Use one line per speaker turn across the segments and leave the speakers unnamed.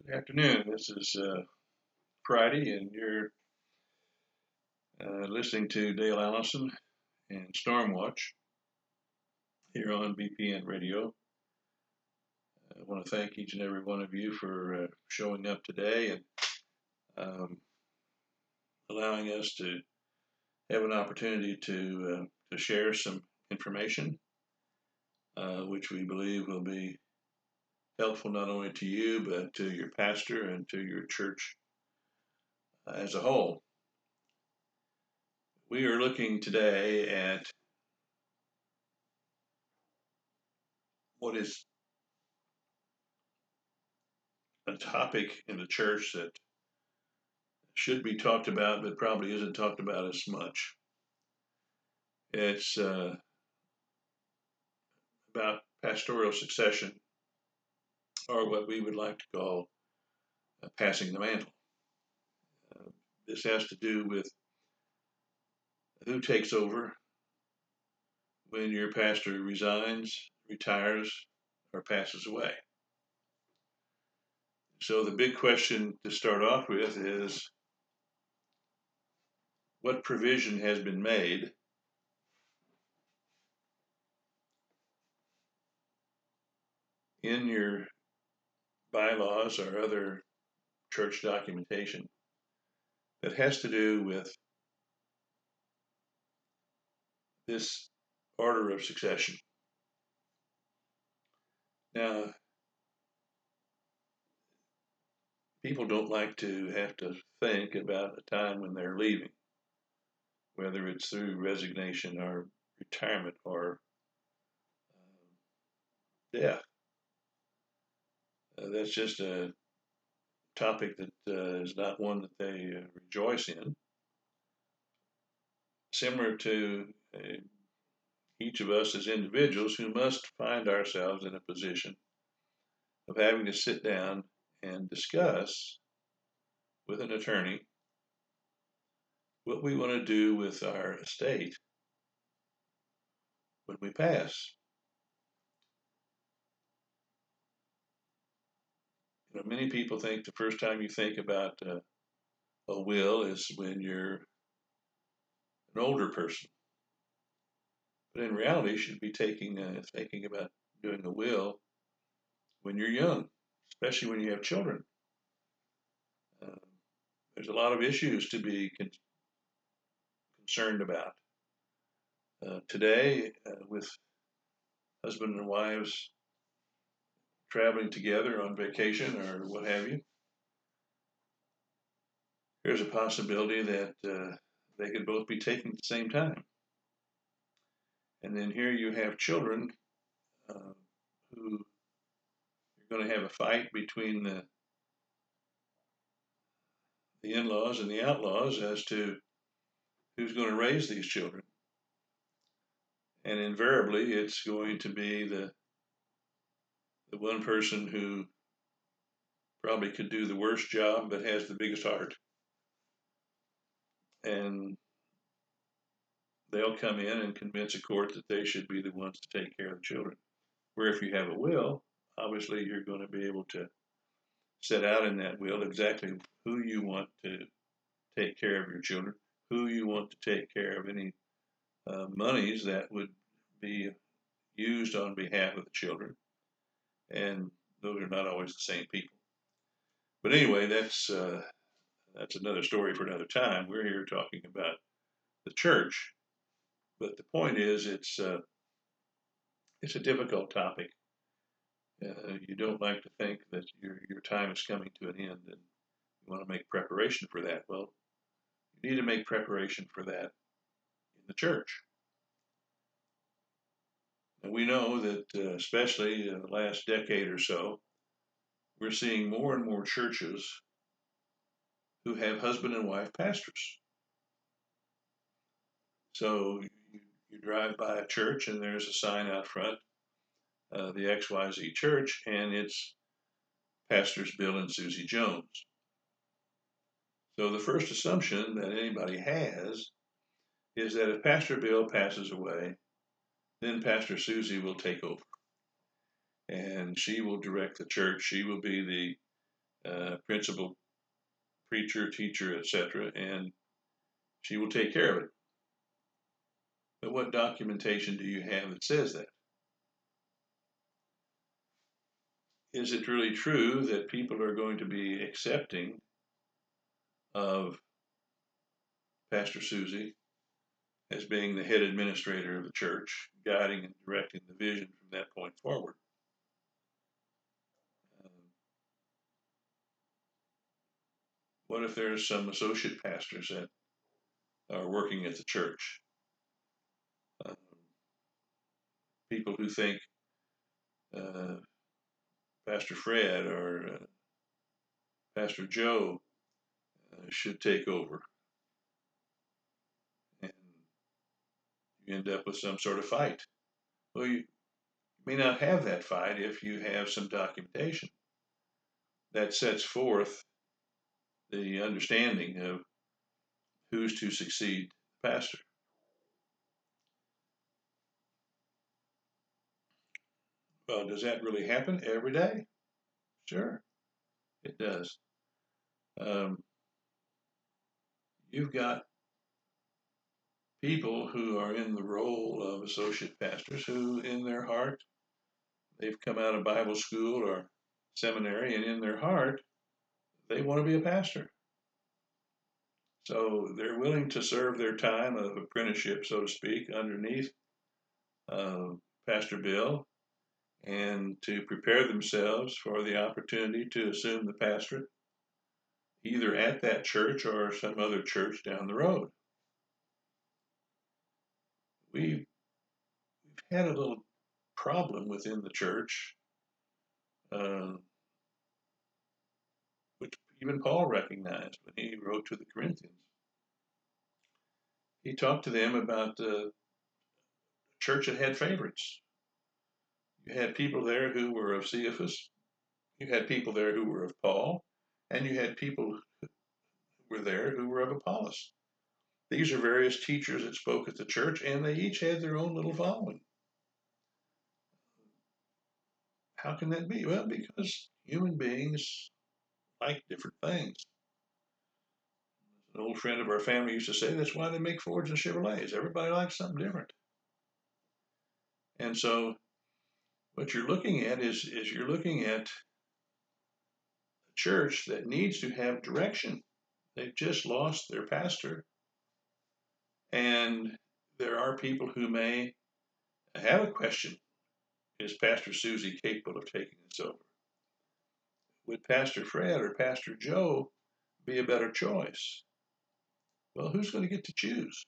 Good afternoon. This is Friday, and you're listening to Dale Allison and Stormwatch here on BPN Radio. I want to thank each and every one of you for showing up today and um, allowing us to have an opportunity to share some information, which we believe will be helpful not only to you but to your pastor and to your church as a whole. We are looking today at what is a topic in the church that should be talked about, but probably isn't talked about as much. It's about pastoral succession, or what we would like to call passing the mantle. This has to do with who takes over when your pastor resigns, retires, or passes away. So the big question to start off with is, what provision has been made in your bylaws or other church documentation that has to do with this order of succession? Now, people don't like to have to think about a time when they're leaving, whether it's through resignation or retirement or death. That's just a topic that is not one that they rejoice in. Similar to each of us as individuals who must find ourselves in a position of having to sit down and discuss with an attorney what we want to do with our estate when we pass. Many people think the first time you think about a will is when you're an older person, but in reality, you should be thinking about doing a will when you're young, especially when you have children. Uh, there's a lot of issues to be concerned about today with husband and wives traveling together on vacation or what have you. There's a possibility that they could both be taken at the same time. And then here you have children uh, who you're going to have a fight between the in-laws and the outlaws as to who's going to raise these children. And invariably, it's going to be the one person who probably could do the worst job but has the biggest heart. And they'll come in and convince a court that they should be the ones to take care of the children. Where if you have a will, obviously you're going to be able to set out in that will exactly who you want to take care of your children, who you want to take care of any monies that would be used on behalf of the children. And those are not always the same people. But anyway, that's another story for another time. We're here talking about the church, but the point is, it's a difficult topic. You don't like to think that your time is coming to an end, and you want to make preparation for that. Well, you need to make preparation for that in the church. And we know that, especially in the last decade or so, we're seeing more and more churches who have husband and wife pastors. So you drive by a church and there's a sign out front, the XYZ Church, and it's Pastors Bill and Susie Jones. So the first assumption that anybody has is that if Pastor Bill passes away, then Pastor Susie will take over. And she will direct the church. She will be principal, preacher, teacher, etc., and she will take care of it. But what documentation do you have that says that? Is it really true that people are going to be accepting of Pastor Susie as being the head administrator of the church, guiding and directing the vision from that point forward? What if there's some associate pastors that are working at the church? People who think Pastor Fred or Pastor Joe should take over. And you end up with some sort of fight. Well, you may not have that fight if you have some documentation that sets forth the understanding of who's to succeed the pastor. Well, does that really happen every day? Sure, it does. You've got people who are in the role of associate pastors who, in their heart, they've come out of Bible school or seminary, and in their heart, they want to be a pastor. So they're willing to serve their time of apprenticeship, so to speak, underneath Pastor Bill, and to prepare themselves for the opportunity to assume the pastorate, either at that church or some other church down the road. We've had a little problem within the church, which even Paul recognized when he wrote to the Corinthians. He talked to them about the church that had favorites. You had people there who were of Cephas, you had people there who were of Paul, and you had people who were there who were of Apollos. These are various teachers that spoke at the church, and they each had their own little following. How can that be? Well, because human beings like different things. An old friend of our family used to say that's why they make Fords and Chevrolets. Everybody likes something different. And so what you're looking at is you're looking at a church that needs to have direction. They've just lost their pastor. And there are people who may have a question. Is Pastor Susie capable of taking this over? Would Pastor Fred or Pastor Joe be a better choice? Well, who's going to get to choose?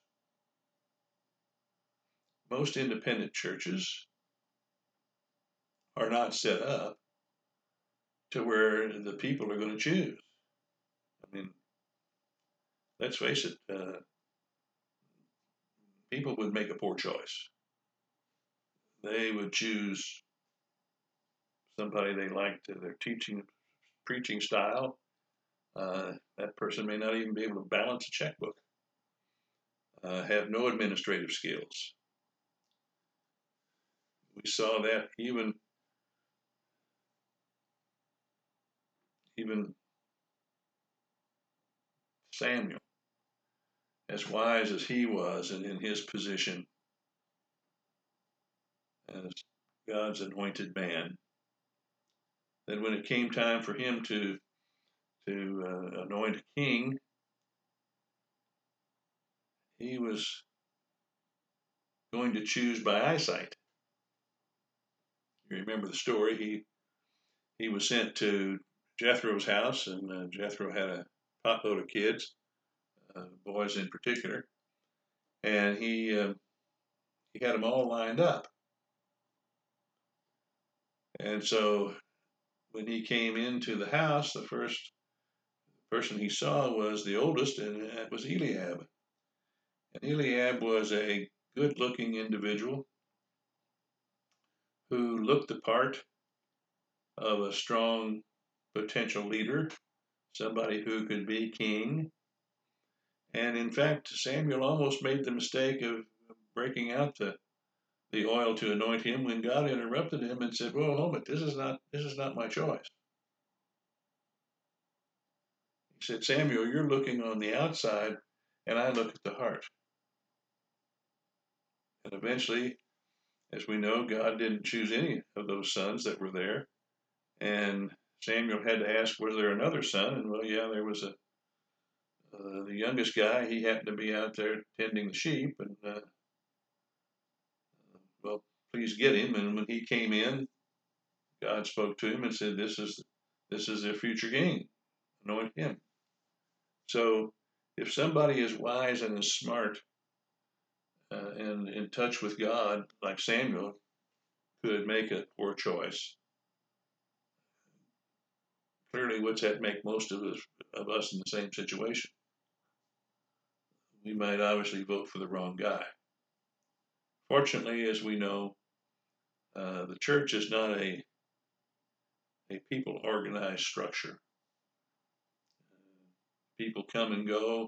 Most independent churches are not set up to where the people are going to choose. I mean, let's face it, people would make a poor choice. They would choose somebody they liked their preaching style. That person may not even be able to balance a checkbook, have no administrative skills. We saw that even Samuel, as wise as he was and in his position as God's anointed man, that when it came time for him to anoint a king, he was going to choose by eyesight. You remember the story. He was sent to Jethro's house, and Jethro had a potload of kids, boys in particular, and he had them all lined up. And so when he came into the house, the first person he saw was the oldest, and that was Eliab. And Eliab was a good-looking individual who looked the part of a strong potential leader, somebody who could be king. And in fact, Samuel almost made the mistake of breaking out the oil to anoint him when God interrupted him and said, "Well, hold it, this is not my choice." said, Samuel, you're looking on the outside, and I look at the heart. And eventually, as we know, God didn't choose any of those sons that were there. And Samuel had to ask, was there another son? And well, yeah, there was the youngest guy. He happened to be out there tending the sheep, and well, please get him. And when he came in, God spoke to him and said, this is their future king. Anoint him. So if somebody is wise and is smart and in touch with God, like Samuel, could make a poor choice. Clearly, what's that make most of us in the same situation? We might obviously vote for the wrong guy. Fortunately, as we know, the church is not a people organized structure. People come and go.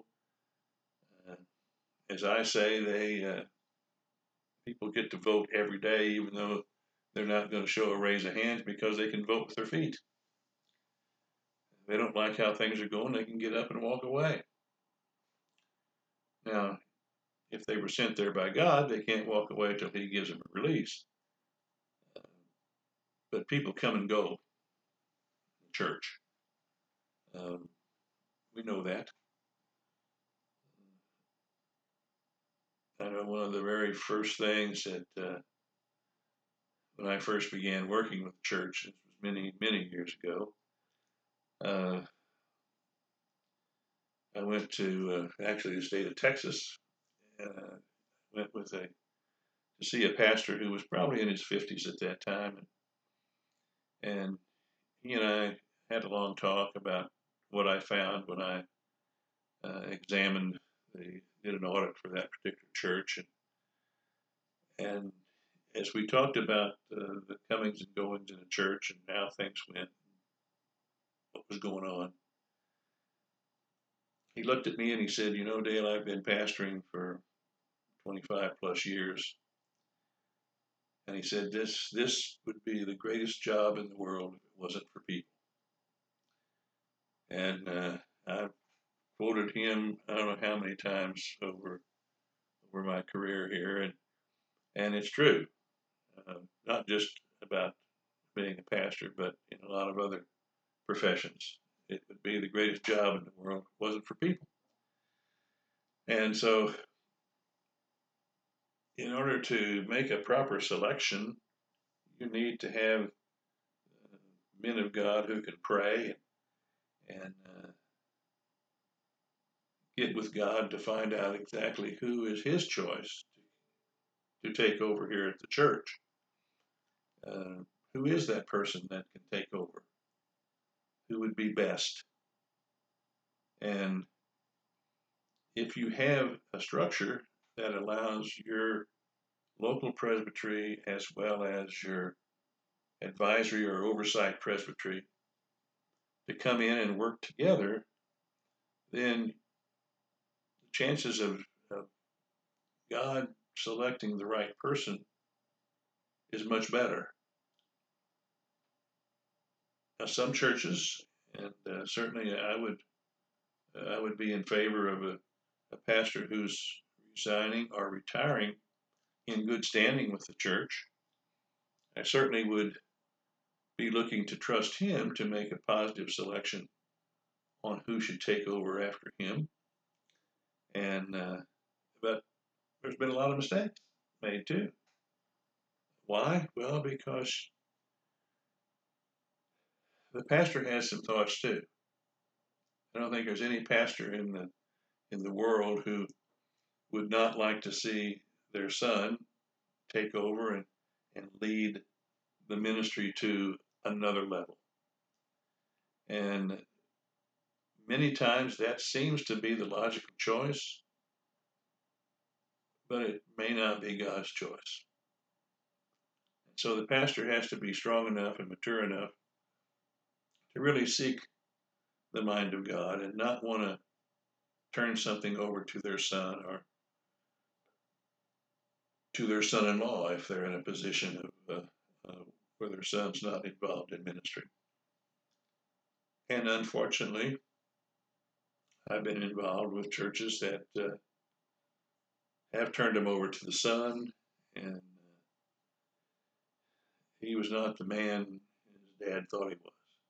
As I say, people get to vote every day, even though they're not going to show a raise of hands because they can vote with their feet. If they don't like how things are going, they can get up and walk away. Now, if they were sent there by God, they can't walk away until He gives them a release. But people come and go in church. We know that. I know one of the very first things that when I first began working with the church, this was many, many years ago, I went to actually the state of Texas, and went to see a pastor who was probably in his 50s at that time, and he and I had a long talk about what I found when I did an audit for that particular church, and as we talked about the comings and goings in the church and how things went, what was going on, he looked at me and he said, "You know, Dale, I've been pastoring for 25 plus years." And he said, this would be the greatest job in the world if it wasn't for people. And I've quoted him, I don't know how many times over my career here. And it's true, not just about being a pastor, but in a lot of other professions. It would be the greatest job in the world if it wasn't for people. And so in order to make a proper selection, you need to have men of God who can pray and get with God to find out exactly who is His choice to take over here at the church. Who is that person that can take over? Who would be best? And if you have a structure that allows your local presbytery as well as your advisory or oversight presbytery to come in and work together, then the chances of God selecting the right person is much better. Now, some churches, and certainly I would be in favor of a pastor who's resigning or retiring in good standing with the church. I certainly would be looking to trust him to make a positive selection on who should take over after him. And but there's been a lot of mistakes made too. Why? Well, because the pastor has some thoughts too. I don't think there's any pastor in the world who would not like to see their son take over and lead the ministry to another level. And many times that seems to be the logical choice, but it may not be God's choice. And so the pastor has to be strong enough and mature enough to really seek the mind of God and not want to turn something over to their son or to their son-in-law if they're in a position of where their son's not involved in ministry. And unfortunately, I've been involved with churches that have turned him over to the son, and he was not the man his dad thought he was.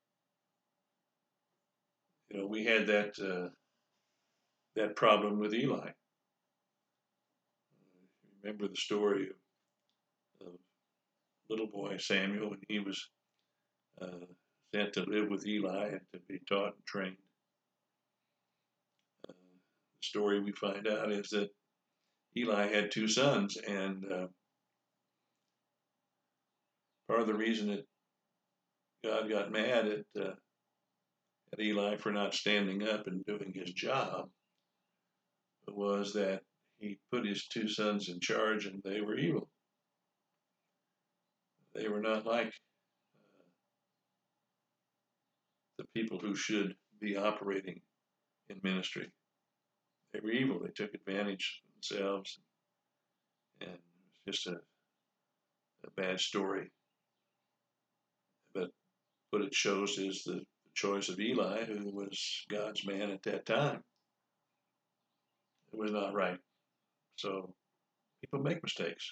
We had that problem with Eli. Remember the story of little boy Samuel when he was uh, sent to live with Eli and to be taught and trained. The story we find out is that Eli had two sons, and part of the reason that God got mad at Eli for not standing up and doing his job was that he put his two sons in charge and they were evil. They were not like the people who should be operating in ministry. They were evil. They took advantage of themselves, and it was just a bad story. But what it shows is the choice of Eli, who was God's man at that time. It was not right. So people make mistakes.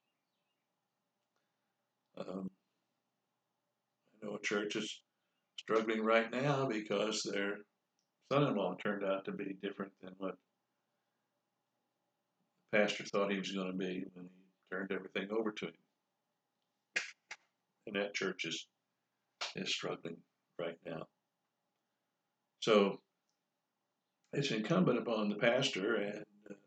I know a church is struggling right now because their son-in-law turned out to be different than what the pastor thought he was going to be when he turned everything over to him. And that church is struggling right now. So it's incumbent upon the pastor and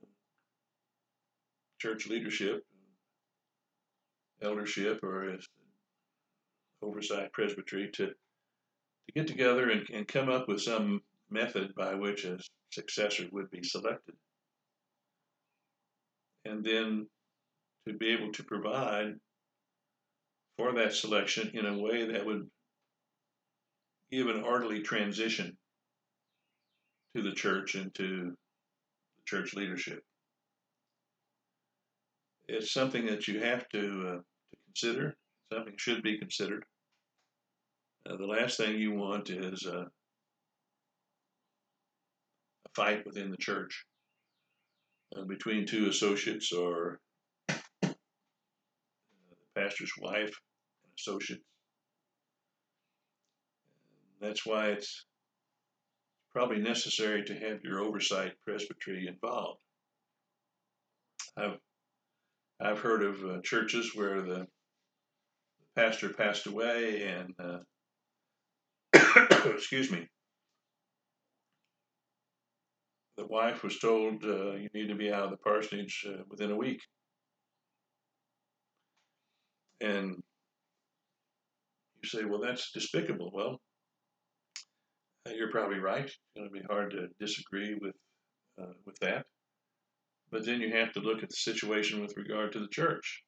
church leadership, eldership, or as oversight presbytery to get together and come up with some method by which a successor would be selected. And then to be able to provide for that selection in a way that would give an orderly transition to the church and to the church leadership. It's something that you have to consider. Something should be considered. The last thing you want is a fight within the church between two associates or the pastor's wife and associates. And that's why it's probably necessary to have your oversight presbytery involved. I've heard of churches where the pastor passed away and excuse me, the wife was told you need to be out of the parsonage within a week. And you say, well, that's despicable. Well, you're probably right. It's going to be hard to disagree with that. But then you have to look at the situation with regard to the church.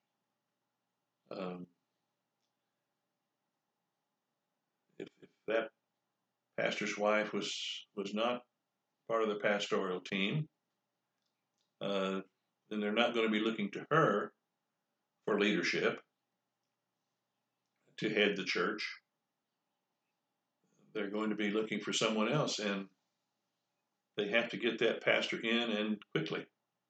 If that pastor's wife was not part of the pastoral team, then they're not going to be looking to her for leadership to head the church. They're going to be looking for someone else, and they have to get that pastor in and quickly.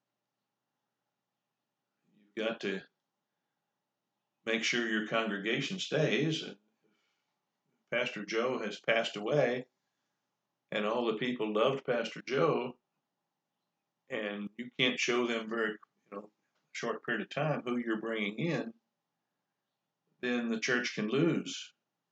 You've got to make sure your congregation stays. If Pastor Joe has passed away, and all the people loved Pastor Joe, and you can't show them very, short period of time who you're bringing in, then the church can lose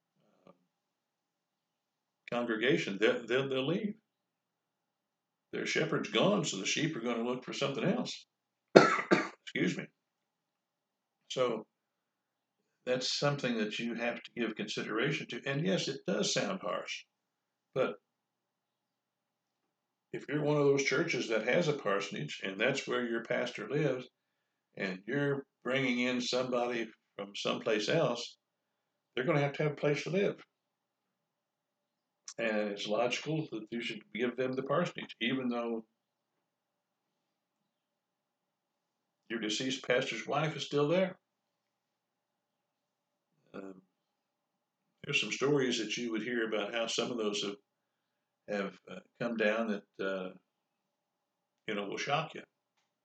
congregation. They'll leave. Their shepherd's gone, so the sheep are going to look for something else. Excuse me. So that's something that you have to give consideration to. And yes, it does sound harsh, but if you're one of those churches that has a parsonage and that's where your pastor lives, and you're bringing in somebody from someplace else, they're going to have a place to live. And it's logical that you should give them the parsonage, even though your deceased pastor's wife is still there. There's some stories that you would hear about how some of those have have come down that will shock you.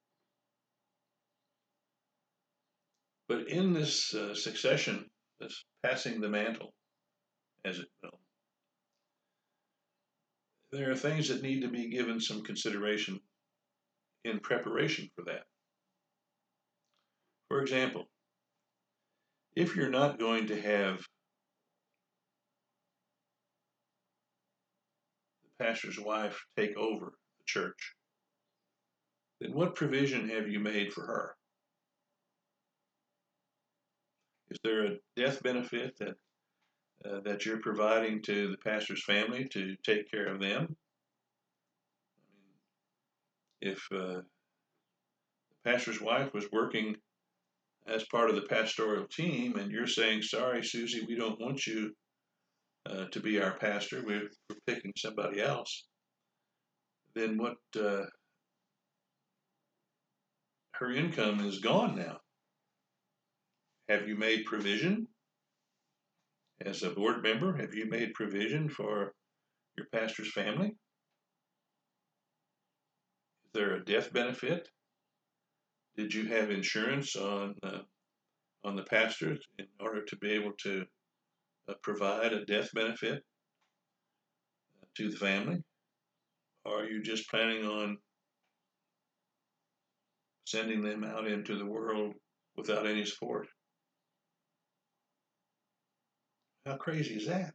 But in this succession, this passing the mantle, as it will, there are things that need to be given some consideration in preparation for that. For example, if you're not going to have the pastor's wife take over the church, then what provision have you made for her? Is there a death benefit that you're providing to the pastor's family to take care of them? If the pastor's wife was working as part of the pastoral team and you're saying, sorry, Susie, we don't want you to be our pastor, we're picking somebody else, then what? Her income is gone now. Have you made provision as a board member? Have you made provision for your pastor's family? Is there a death benefit? Did you have insurance on the pastor in order to be able to provide a death benefit to the family? Or are you just planning on sending them out into the world without any support? How crazy is that?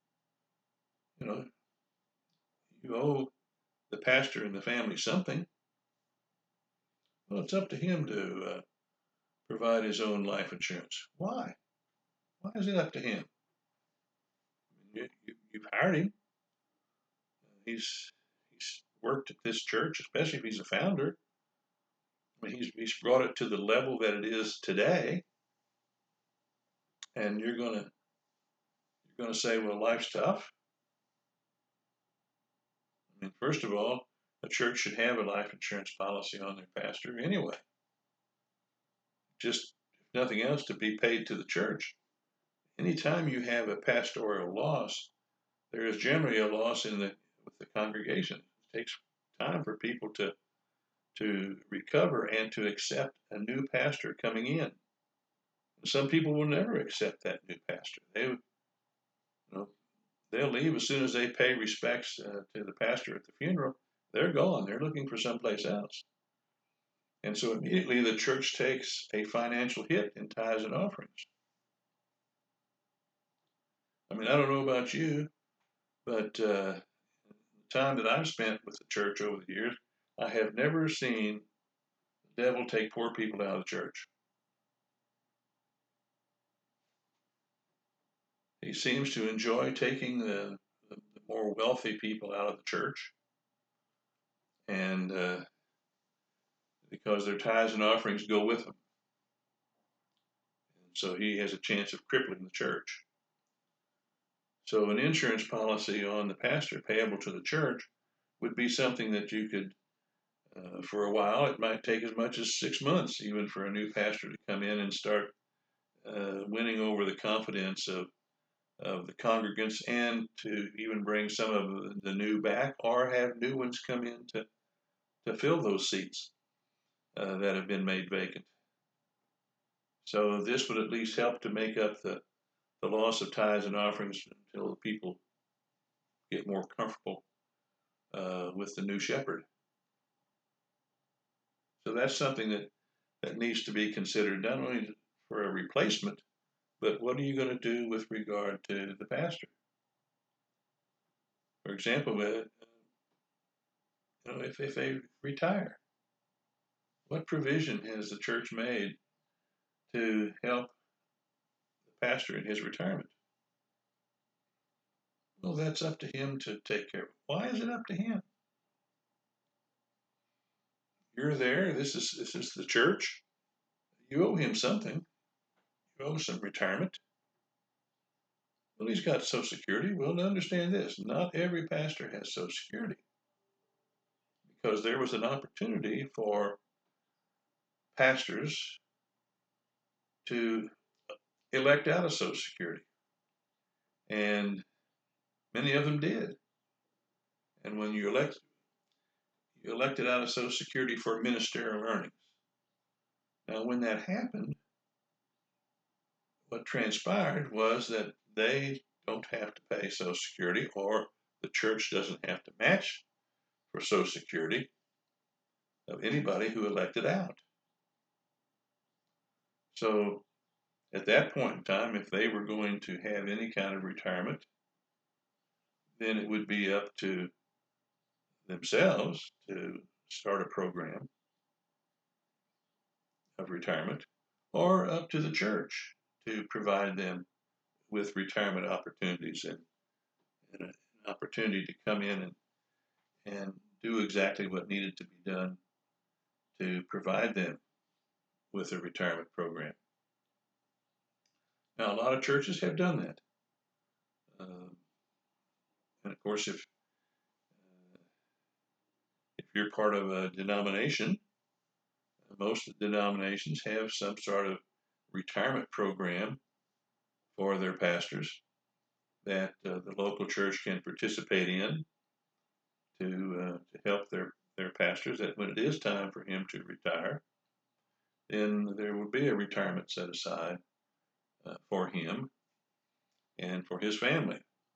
You owe the pastor and the family something. Well, it's up to him to provide his own life insurance. Why? Why is it up to him? You've hired him. He's worked at this church, especially if he's a founder. I mean, he's brought it to the level that it is today, and you're gonna say, well, life's tough. I mean, first of all, a church should have a life insurance policy on their pastor anyway. Just if nothing else, to be paid to the church. Anytime you have a pastoral loss, there is generally a loss with the congregation. It takes time for people to recover and to accept a new pastor coming in. Some people will never accept that new pastor. They'll leave as soon as they pay respects to the pastor at the funeral. They're gone. They're looking for someplace else. And so immediately the church takes a financial hit in tithes and offerings. I mean, I don't know about you, but the time that I've spent with the church over the years, I have never seen the devil take poor people out of the church. He seems to enjoy taking the more wealthy people out of the church, and because their tithes and offerings go with them. And so he has a chance of crippling the church. So an insurance policy on the pastor payable to the church would be something that you could, for a while, it might take as much as 6 months even for a new pastor to come in and start winning over the confidence of the congregants, and to even bring some of the new back or have new ones come in to fill those seats that have been made vacant. So this would at least help to make up the loss of tithes and offerings until the people get more comfortable with the new shepherd. So that's something that needs to be considered, not only for a replacement, but what are you going to do with regard to the pastor? For example, if they retire, what provision has the church made to help the pastor in his retirement? Well, that's up to him to take care of. Why is it up to him? You're there. This is the church. You owe him something. You owe some retirement. Well, he's got Social Security. Well, to understand this, not every pastor has Social Security, because there was an opportunity for pastors to elect out of Social Security, and many of them did. And when you elected out of Social Security for ministerial earnings. Now, when that happened, what transpired was that they don't have to pay Social Security, or the church doesn't have to match for Social Security of anybody who elected out. So at that point in time, if they were going to have any kind of retirement, then it would be up to themselves to start a program of retirement, or up to the church to provide them with retirement opportunities and an opportunity to come in and do exactly what needed to be done to provide them with a retirement program. Now, a lot of churches have done that. And of course, if you're part of a denomination, most denominations have some sort of retirement program for their pastors that the local church can participate in to help their pastors, that when it is time for him to retire, then there will be a retirement set aside for him and for his family.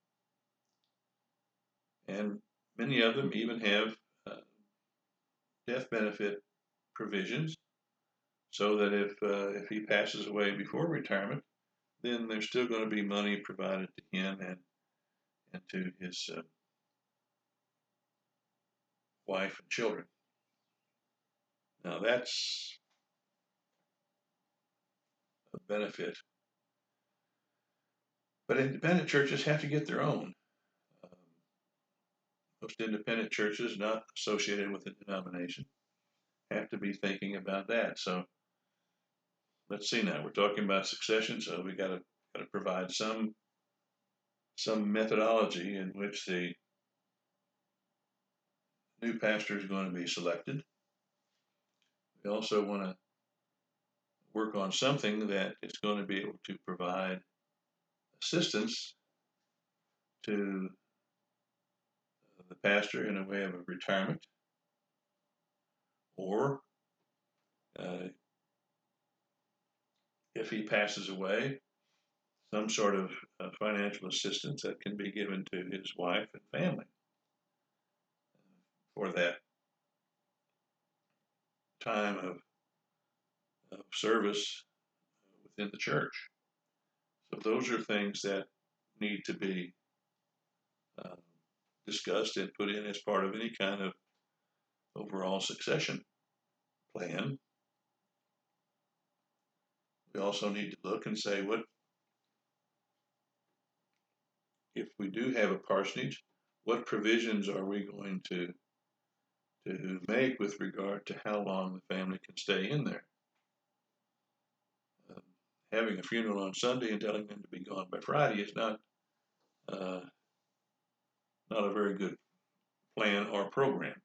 And many of them even have death benefit provisions, so that if he passes away before retirement, then there's still going to be money provided to him and to his wife and children. Now that's a benefit. But independent churches have to get their own. Most independent churches not associated with a denomination have to be thinking about that. So let's see now. We're talking about succession, so we got to provide some methodology in which the new pastor is going to be selected. We also want to work on something that is going to be able to provide assistance to the pastor in a way of a retirement, or if he passes away, some sort of financial assistance that can be given to his wife and family for that time of service within the church. So those are things that need to be discussed and put in as part of any kind of overall succession plan. We also need to look and say, what if we do have a parsonage, what provisions are we going to make with regard to how long the family can stay in there? Having a funeral on Sunday and telling them to be gone by Friday is not a very good plan or program.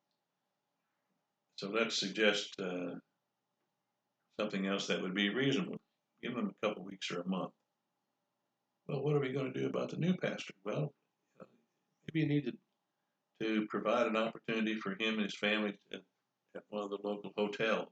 So let's suggest something else that would be reasonable. Give them a couple weeks or a month. Well, what are we going to do about the new pastor? Well, maybe you need to provide an opportunity for him and his family at one of the local hotels,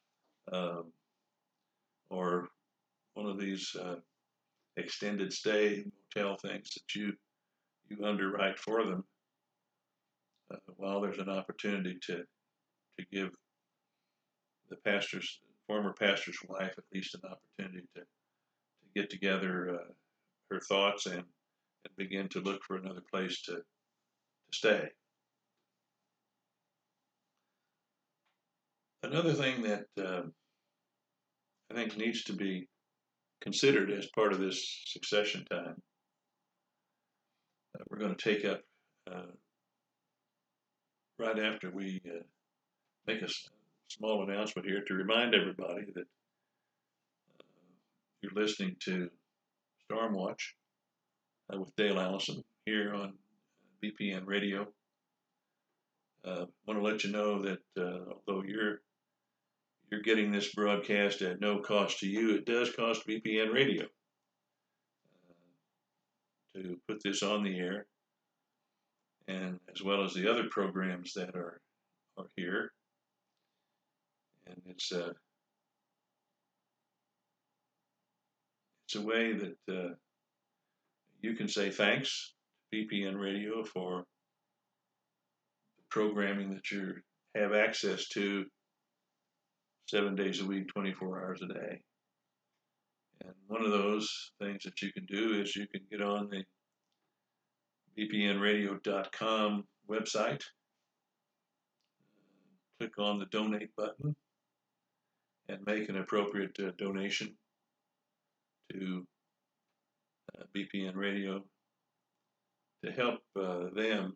or one of these extended stay hotel things that you underwrite for them, while there's an opportunity to give the former pastor's wife at least an opportunity to get together her thoughts and begin to look for another place to stay. Another thing that I think needs to be considered as part of this succession time, we're going to take up right after we make a small announcement here to remind everybody that you're listening to Storm Watch with Dale Allison here on BPN Radio. Want to let you know that although you're getting this broadcast at no cost to you, it does cost BPN Radio to put this on the air. and as well as the other programs that are here. And it's a way that you can say thanks to BPN Radio for the programming that you have access to 7 days a week, 24 hours a day. And one of those things that you can do is you can get on the bpnradio.com website, click on the donate button, and make an appropriate donation to BPN Radio to help them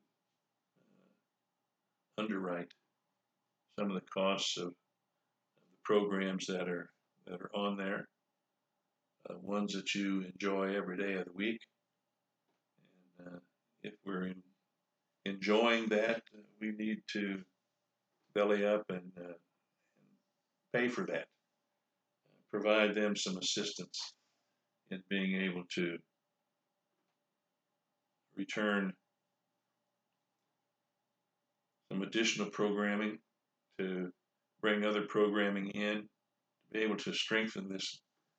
underwrite some of the costs of the programs that are on there, ones that you enjoy every day of the week. And if we're enjoying that, we need to belly up and pay for that. Provide them some assistance in being able to return some additional programming, to bring other programming in, to be able to strengthen this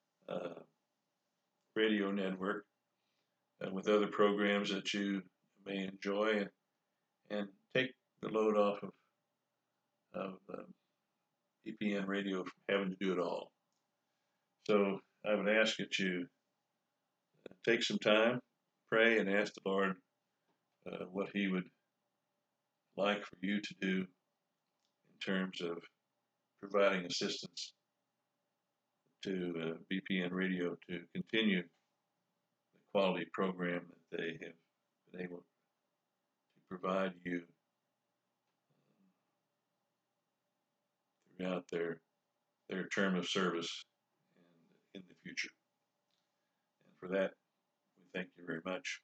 radio network with other programs that you may enjoy, and take the load off of BPN Radio from having to do it all. So I would ask that you take some time, pray, and ask the Lord what He would like for you to do in terms of providing assistance to BPN Radio to continue the quality program that they have been able to provide you throughout their term of service and in the future. And for that, we thank you very much.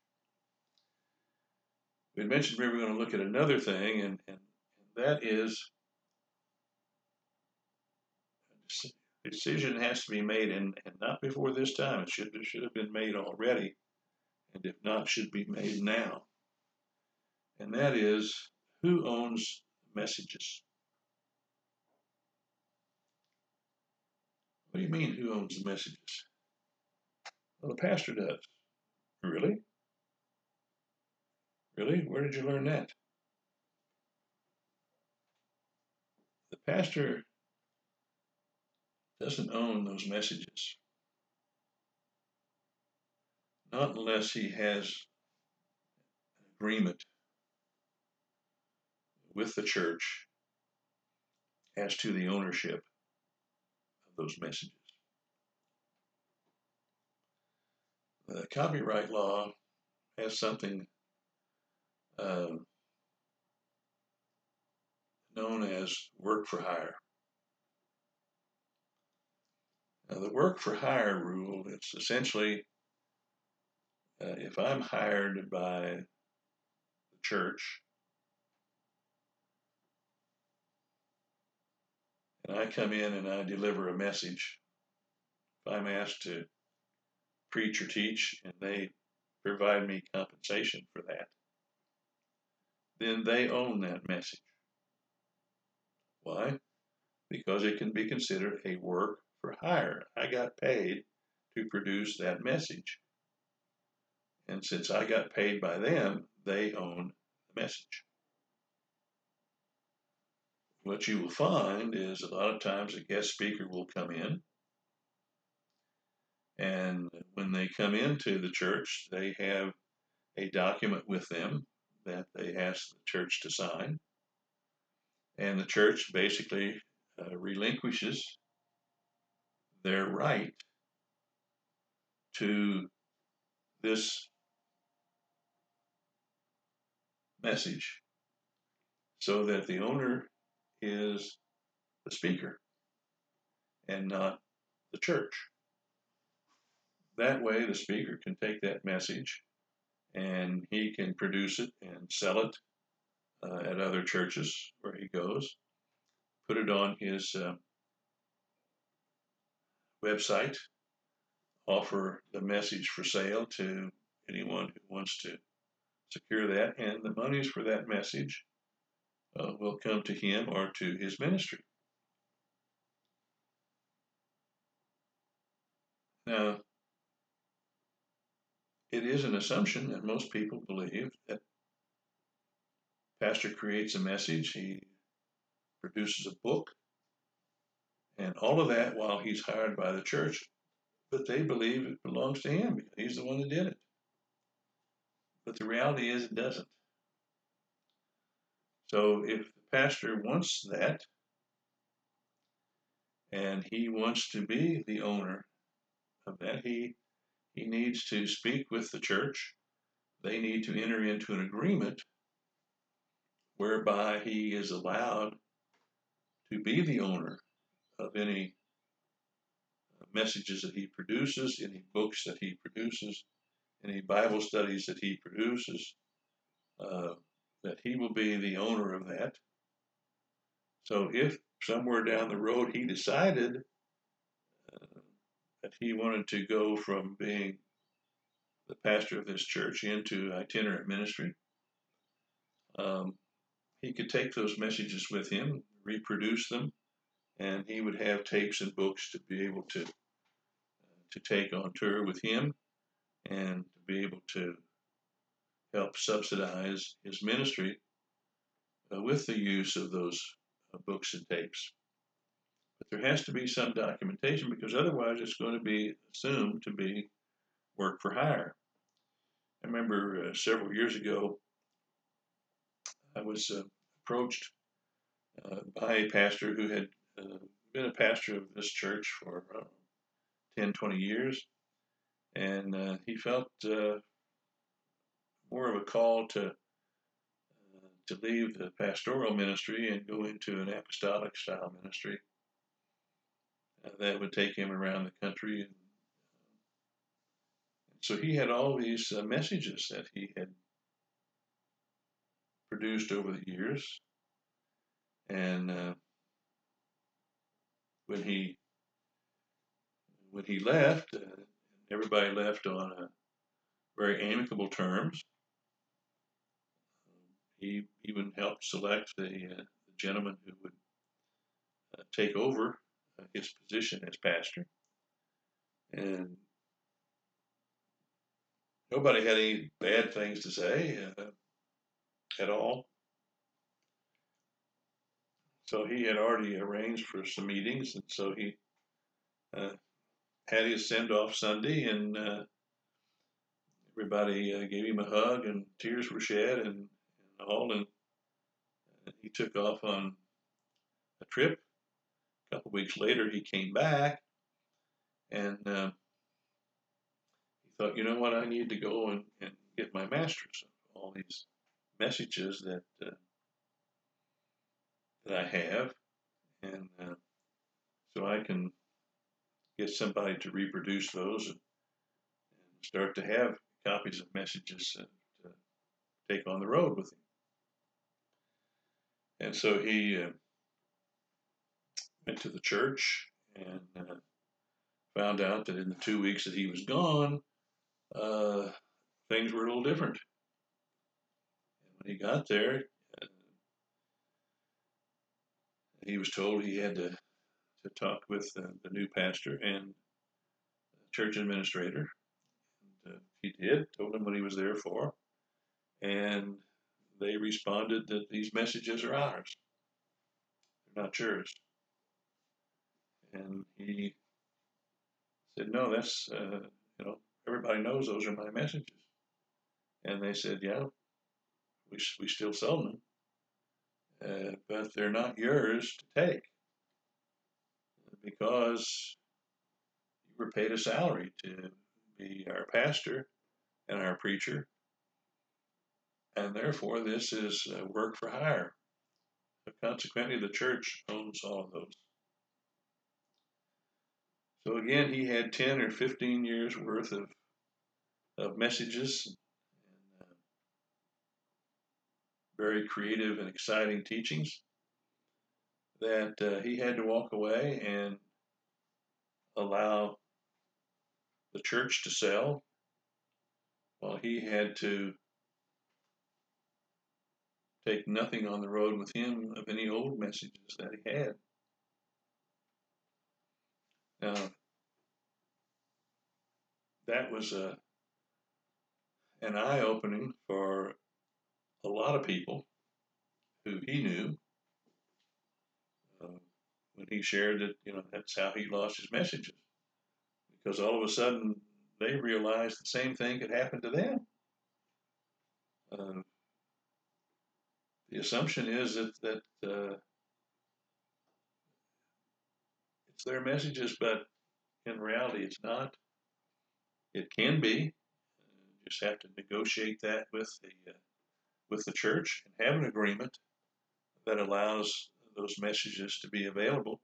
We had mentioned we were going to look at another thing, and that is a decision has to be made, and not before this time. It should have been made already, and if not, should be made now. And that is, who owns messages? What do you mean, who owns the messages? Well, the pastor does. Really? Really? Where did you learn that? The pastor doesn't own those messages. Not unless he has an agreement with the church as to the ownership of those messages. The copyright law has something known as work for hire. Now, the work for hire rule, it's essentially if I'm hired by the church and I come in and I deliver a message, if I'm asked to preach or teach and they provide me compensation for that, then they own that message. Why? Because it can be considered a work for hire. I got paid to produce that message. And since I got paid by them, they own the message. What you will find is a lot of times a guest speaker will come in, and when they come into the church, they have a document with them that they ask the church to sign. And the church basically relinquishes their right to this message so that the owner is the speaker and not the church. That way, the speaker can take that message and he can produce it and sell it at other churches where he goes, put it on his website, offer the message for sale to anyone who wants to secure that, and the monies for that message will come to him or to his ministry. Now, it is an assumption that most people believe that pastor creates a message, he produces a book, and all of that while he's hired by the church, but they believe it belongs to him because he's the one that did it. But the reality is it doesn't. So if the pastor wants that, and he wants to be the owner of that, he needs to speak with the church. They need to enter into an agreement whereby he is allowed to be the owner of any messages that he produces, any books that he produces, any Bible studies that he produces, that he will be the owner of that. So if somewhere down the road he decided that he wanted to go from being the pastor of this church into itinerant ministry, he could take those messages with him, reproduce them, and he would have tapes and books to be able to take on tour with him and to be able to help subsidize his ministry with the use of those books and tapes. But there has to be some documentation because otherwise it's going to be assumed to be work for hire. I remember several years ago, I was approached by a pastor who had been a pastor of this church for 10, 20 years, and he felt more of a call to leave the pastoral ministry and go into an apostolic style ministry that would take him around the country. And so he had all these messages that he had produced over the years, and when he left, everybody left on very amicable terms. He even helped select the gentleman who would take over his position as pastor, and nobody had any bad things to say at all. So he had already arranged for some meetings, and so he had his send-off Sunday, and everybody gave him a hug, and tears were shed, and all, and he took off on a trip. A couple of weeks later, he came back, and he thought, you know what, I need to go and get my master's of all these messages that I have, and so I can get somebody to reproduce those and start to have copies of messages to take on the road with him. And so he went to the church and found out that in the 2 weeks that he was gone, things were a little different. And when he got there, he was told he had to talk with the new pastor and the church administrator. And he did, told him what he was there for. And they responded that these messages are ours. They're not yours. And he said, no, that's, everybody knows those are my messages. And they said, yeah, we still sell them, but they're not yours to take because you were paid a salary to be our pastor and our preacher, and therefore this is work for hire. So consequently, the church owns all of those. So again, he had 10 or 15 years worth of messages, and very creative and exciting teachings that he had to walk away and allow the church to sell, while he had to take nothing on the road with him of any old messages that he had. Now, that was an eye-opening for a lot of people who he knew when he shared that, that's how he lost his messages. Because all of a sudden, they realized the same thing could happen to them. The assumption is that it's their messages, but in reality, it's not. It can be. You just have to negotiate that with the church and have an agreement that allows those messages to be available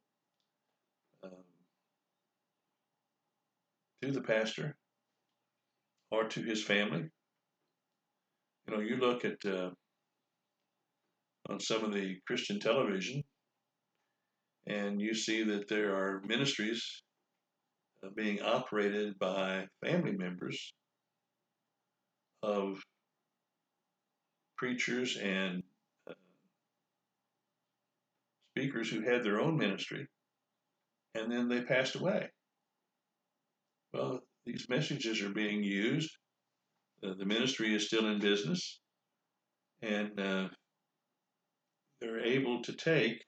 to the pastor or to his family. You look at on some of the Christian television, and you see that there are ministries being operated by family members of preachers and speakers who had their own ministry, and then they passed away. Well, these messages are being used. The ministry is still in business, and they're able to take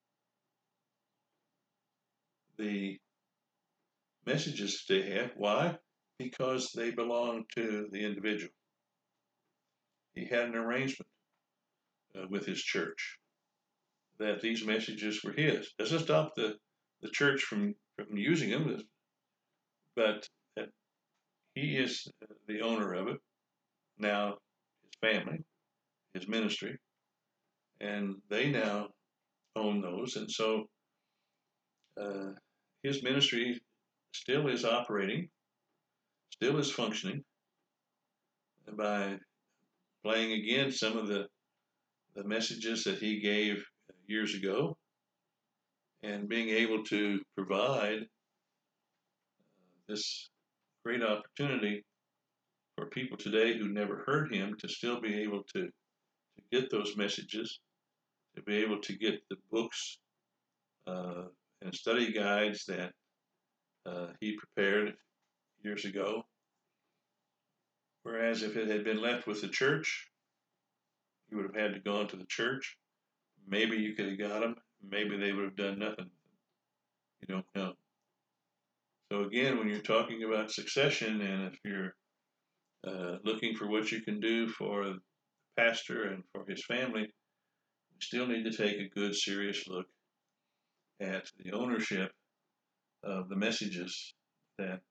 the messages they have. Why? Because they belong to the individual. He had an arrangement with his church that these messages were his. Doesn't stop the church from using them, but that he is the owner of it. Now, his family, his ministry, and they now own those. And so his ministry still is operating, still is functioning by playing again some of the messages that he gave years ago and being able to provide this great opportunity for people today who never heard him to still be able to get those messages, to be able to get the books and study guides that he prepared years ago. Whereas if it had been left with the church, you would have had to go into the church. Maybe you could have got them. Maybe they would have done nothing. You don't know. So again, when you're talking about succession, and if you're looking for what you can do for the pastor and for his family, we still need to take a good, serious look at the ownership of the messages that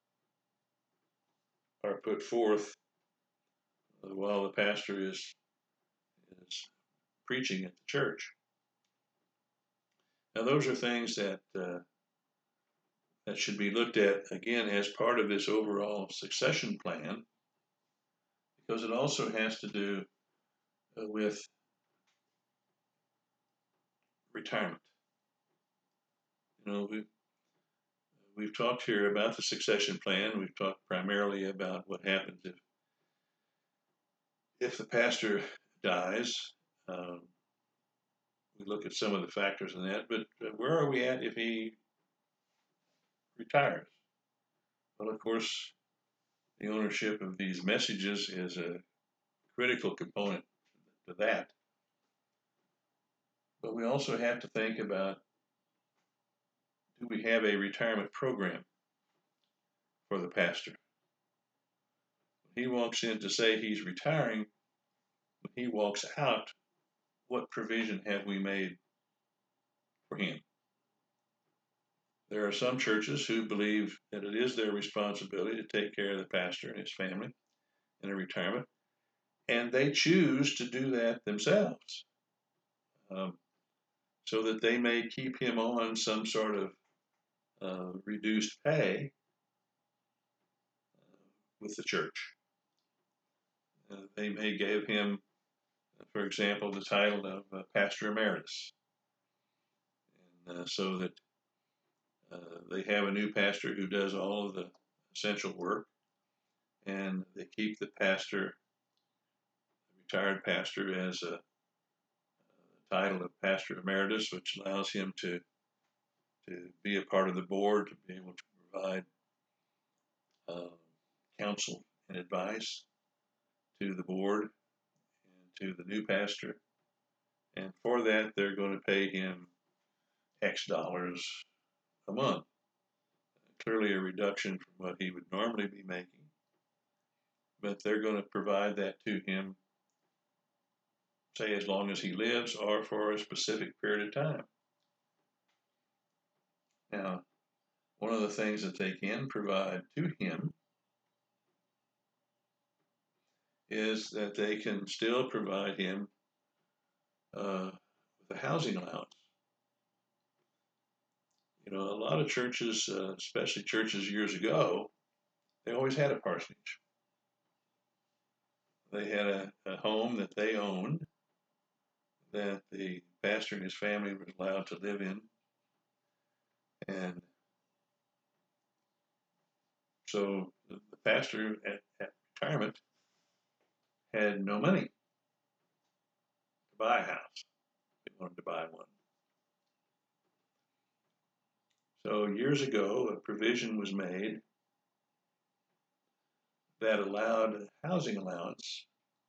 are put forth while the pastor is preaching at the church. Now, those are things that that should be looked at again as part of this overall succession plan, because it also has to do with retirement. We've talked here about the succession plan. We've talked primarily about what happens if the pastor dies. We look at some of the factors in that, but where are we at if he retires? Well, of course, the ownership of these messages is a critical component to that. But we also have to think about, do we have a retirement program for the pastor? When he walks in to say he's retiring, when he walks out, what provision have we made for him? There are some churches who believe that it is their responsibility to take care of the pastor and his family in a retirement, and they choose to do that themselves, so that they may keep him on some sort of reduced pay with the church. They may give him, for example, the title of Pastor Emeritus, and so that they have a new pastor who does all of the essential work, and they keep the pastor, the retired pastor, as title of Pastor Emeritus, which allows him to be a part of the board, to be able to provide uh, counsel and advice to the board and to the new pastor. And for that, they're going to pay him X dollars a month. Clearly a reduction from what he would normally be making, but they're going to provide that to him, say, as long as he lives or for a specific period of time. Now, one of the things that they can provide to him is that they can still provide him with a housing allowance. You know, a lot of churches, especially churches years ago, they always had a parsonage. They had a home that they owned that the pastor and his family were allowed to live in. And so the pastor at retirement had no money to buy a house. He wanted to buy one. So years ago, a provision was made that allowed a housing allowance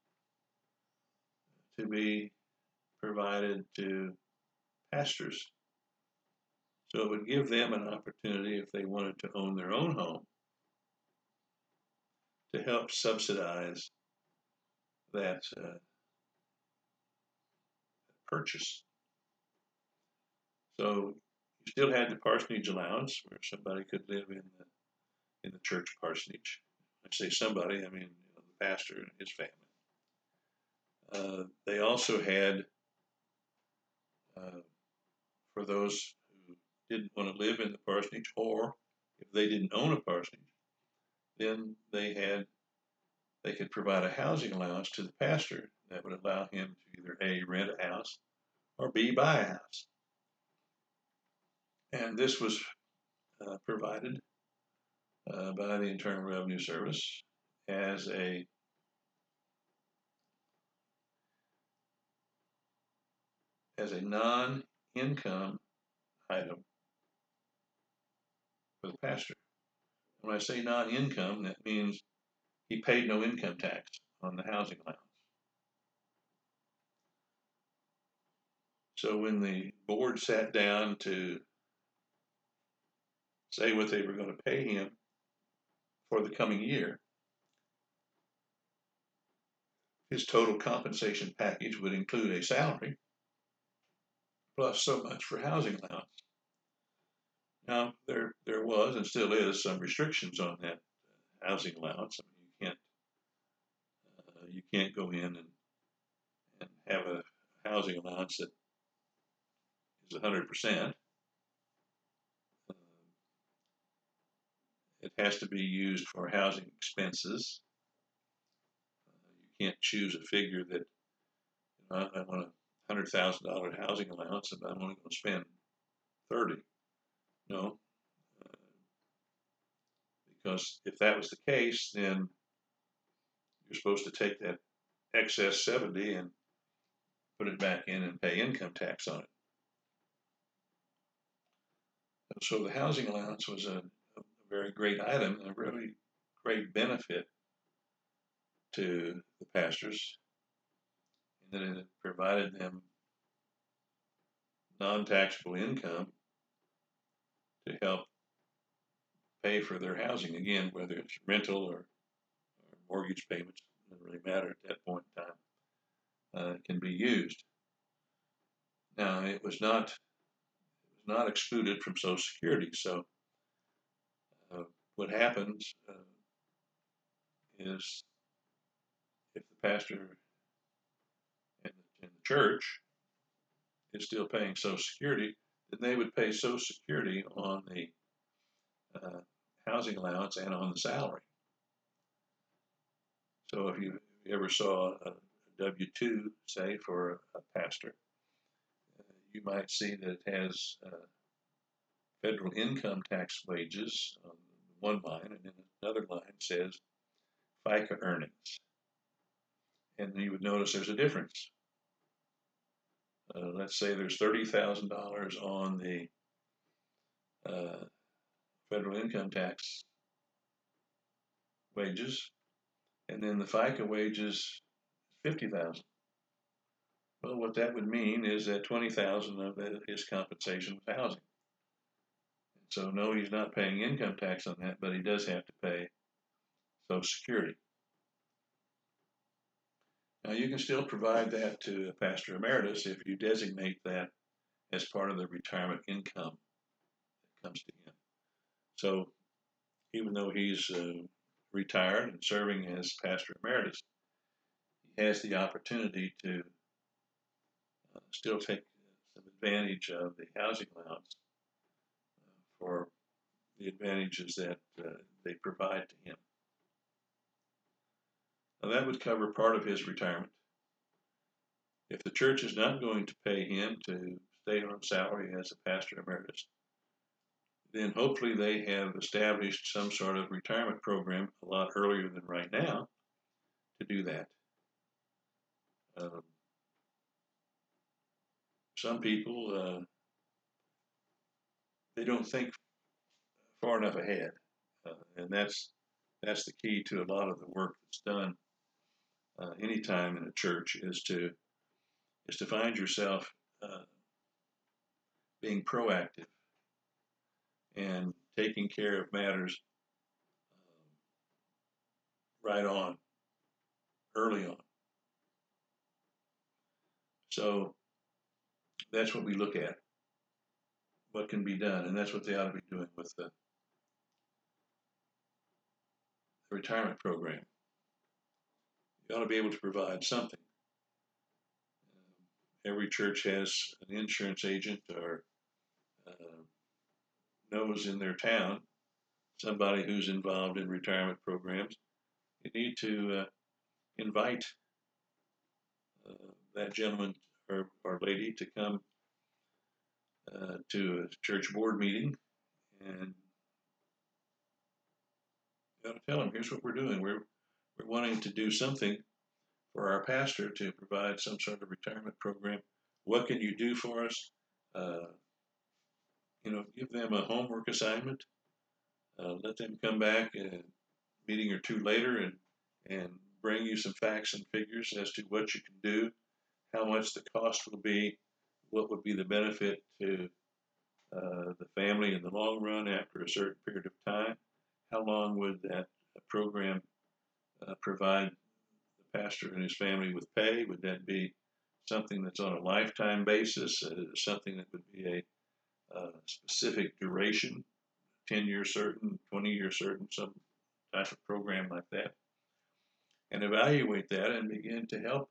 to be provided to pastors. So it would give them an opportunity, if they wanted to own their own home, to help subsidize that purchase. So you still had the parsonage allowance, where somebody could live in the church parsonage. I say somebody, I mean the pastor and his family. They also had, for those who didn't want to live in the parsonage, or if they didn't own a parsonage, then they could provide a housing allowance to the pastor that would allow him to either A, rent a house, or B, buy a house. And this was provided by the Internal Revenue Service as a non-income item for the pastor. When I say non-income, that means he paid no income tax on the housing allowance. So when the board sat down to say what they were going to pay him for the coming year, his total compensation package would include a salary plus so much for housing allowance. Now, there was and still is some restrictions on that housing allowance. I mean, you can't go in and have a housing allowance that is 100%. It has to be used for housing expenses. You can't choose a figure that, I want a $100,000 housing allowance and I'm only going to spend 30. No, because if that was the case, then you're supposed to take that excess 70 and put it back in and pay income tax on it. And so the housing allowance was a very great item, a really great benefit to the pastors, in that it provided them non-taxable income to help pay for their housing. Again, whether it's rental or mortgage payments, doesn't really matter at that point in time. It can be used. Now, it was not excluded from Social Security. So what happens is, if the pastor in the church is still paying Social Security, then they would pay Social Security on the housing allowance and on the salary. So if you ever saw a W-2, say, for a pastor, you might see that it has federal income tax wages on one line, and then another line says FICA earnings. And you would notice there's a difference. let's say there's $30,000 on the federal income tax wages, and then the FICA wages 50,000. Well, what that would mean is that 20,000 of his compensation was housing. So no, he's not paying income tax on that, but he does have to pay Social Security. Now you can still provide that to a pastor emeritus if you designate that as part of the retirement income that comes to him. So even though he's retired and serving as pastor emeritus, he has the opportunity to still take some advantage of the housing allowance for the advantages that they provide to him. Now that would cover part of his retirement. If the church is not going to pay him to stay on salary as a pastor emeritus, then hopefully they have established some sort of retirement program a lot earlier than right now to do that. Some people, they don't think far enough ahead, and that's the key to a lot of the work that's done anytime in a church is to find yourself being proactive and taking care of matters right on, early on. So that's what we look at, what can be done, and that's what they ought to be doing with the retirement program. You ought to be able to provide something. Every church has an insurance agent or knows in their town somebody who's involved in retirement programs. You need to invite that gentleman or lady to come to a church board meeting and tell them, here's what we're doing. We're wanting to do something for our pastor to provide some sort of retirement program. What can you do for us? Give them a homework assignment. Let them come back a meeting or two later and bring you some facts and figures as to what you can do, how much the cost will be, what would be the benefit to the family in the long run after a certain period of time. How long would that program provide the pastor and his family with pay? Would that be something that's on a lifetime basis, something that would be a specific duration, 10-year certain, 20-year certain, some type of program like that, and evaluate that and begin to help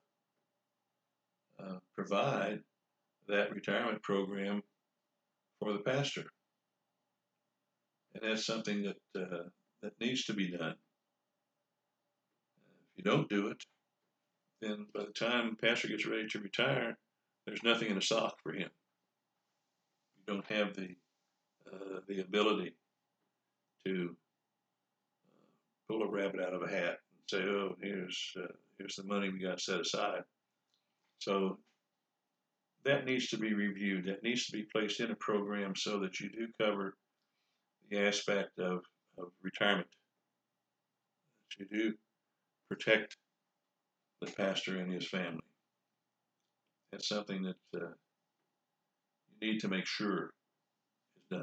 provide that retirement program for the pastor. And that's something that needs to be done. If you don't do it, then by the time the pastor gets ready to retire, there's nothing in a sock for him. You don't have the ability to pull a rabbit out of a hat and say, "Oh, here's the money we got set aside." So that needs to be reviewed. That needs to be placed in a program so that you do cover the aspect of retirement. That you do protect the pastor and his family. That's something that you need to make sure is done.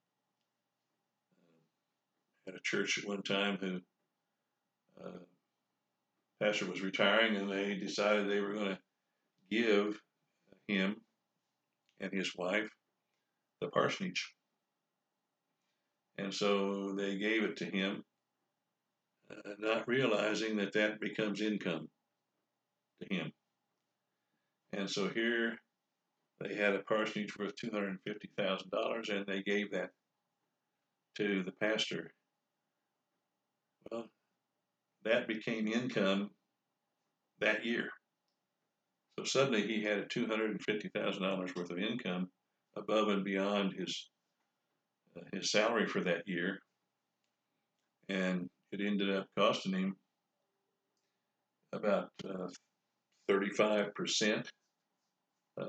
At a church at one time who pastor was retiring, and they decided they were going to give him and his wife the parsonage. And so they gave it to him, not realizing that that becomes income to him. And so here they had a parsonage worth $250,000, and they gave that to the pastor. Well, that became income that year. So suddenly he had $250,000 worth of income above and beyond his salary for that year, and it ended up costing him about 35% for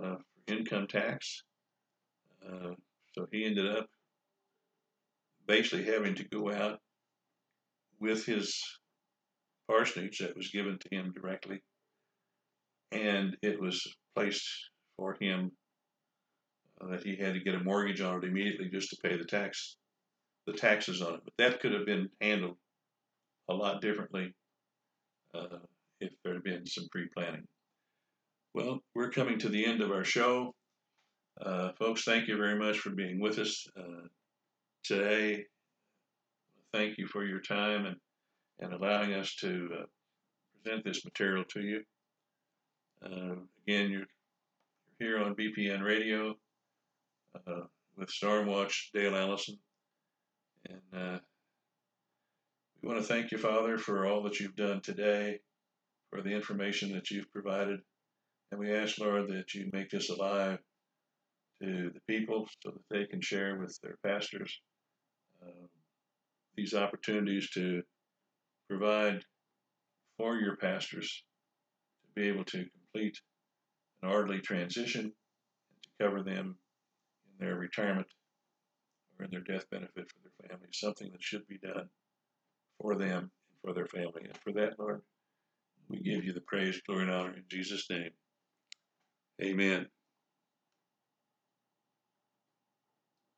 income tax. So he ended up basically having to go out with his parsonage that was given to him directly, and it was placed for him that he had to get a mortgage on it immediately just to pay the taxes on it. But that could have been handled a lot differently if there had been some pre-planning. Well, we're coming to the end of our show. Folks, thank you very much for being with us today. Thank you for your time and allowing us to present this material to you. Again, you're here on BPN Radio with Stormwatch Dale Allison. And we want to thank you, Father, for all that you've done today, for the information that you've provided. And we ask, Lord, that you make this alive to the people so that they can share with their pastors these opportunities to provide for your pastors to be able to complete an orderly transition and to cover them in their retirement or in their death benefit for their family, something that should be done for them and for their family. And for that, Lord, we give you the praise, glory, and honor in Jesus' name. Amen.